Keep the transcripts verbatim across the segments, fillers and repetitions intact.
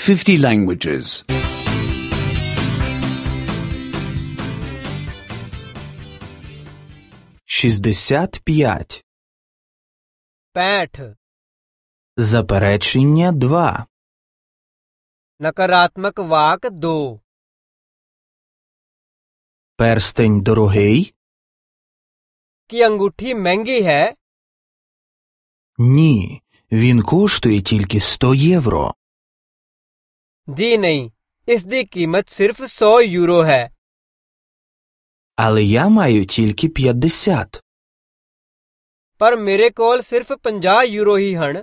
fifty languages. шістдесят п'ять. पैंठ Заперечення два. नकारात्मक वाक दो Перстень дорогий? कि अंगूठी महंगी है Ні, він коштує тільки сто євро. जी नहीं इसकी कीमत सिर्फ सौ यूरो है Але я маю тільки п'ятдесят. पर मेरे कोल सिर्फ पचास यूरो ही हन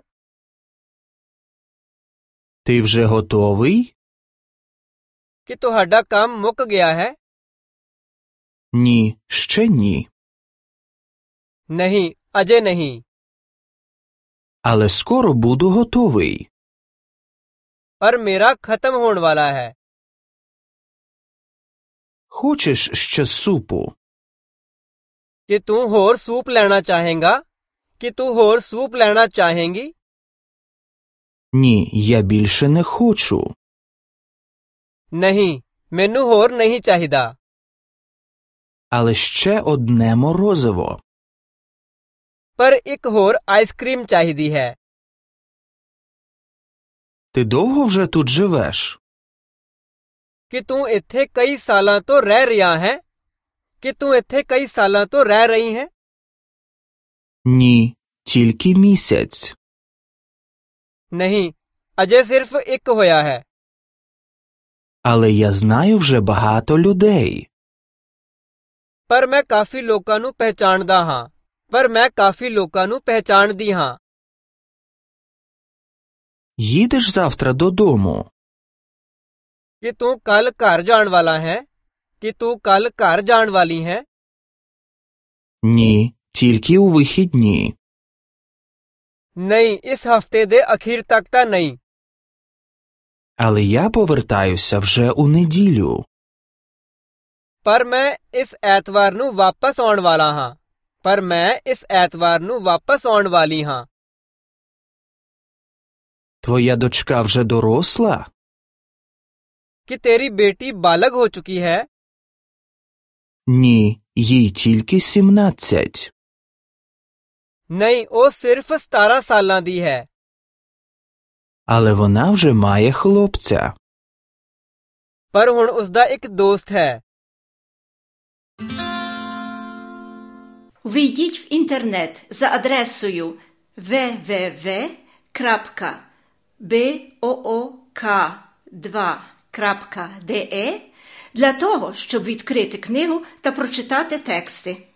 Ти вже готовий? कि तुहाडा काम मुक गया है Ні, ще ні. नहीं अजे नहीं Але скоро буду готовий. पर मेरा खत्म होने वाला है Хочеш ще супу? कि तू होर सूप लेना चाहेगा कि तू होर सूप लेना चाहेंगी Ні, я більше не хочу. नहीं मैनू होर नहीं चाहिदा Але ще одне морозиво. पर एक होर आइसक्रीम चाहिदी है Ти довго вже тут живеш? कि तू इत्थे कई सालां तो रह रिया है कि तू इत्थे कई सालां तो रह रही है Ні, тільки місяць. नहीं अजे सिर्फ एक होया है Але я знаю вже багато людей. पर मैं काफी लोकां नू पहचानदा हां पर मैं काफी लोकां नू पहचानदी हां Їдеш завтра додому? कि तू कल घर जाण वाला है कि तू कल घर जाण वाली है Ні, тільки у вихідні. नहीं इस हफ्ते दे अखीर तक ता नहीं Але я повертаюся вже у неділю. पर मैं इस ऐतवार नू वापस आउण वाला हां पर मैं इस ऐतवार नू वापस आउण वाली हां Твоя дочка вже доросла? कि तेरी बेटी बालग हो चुकी है Ні, їй тільки сімнадцять. नहीं ओ सिर्फ सतारह सालां दी है Але вона вже має хлопця. पर हुण उसदा एक दोस्त है Ввійдіть в інтернет за адресою дабл-ю дабл-ю дабл-ю крапка буок два крапка де для того, щоб відкрити книгу та прочитати тексти.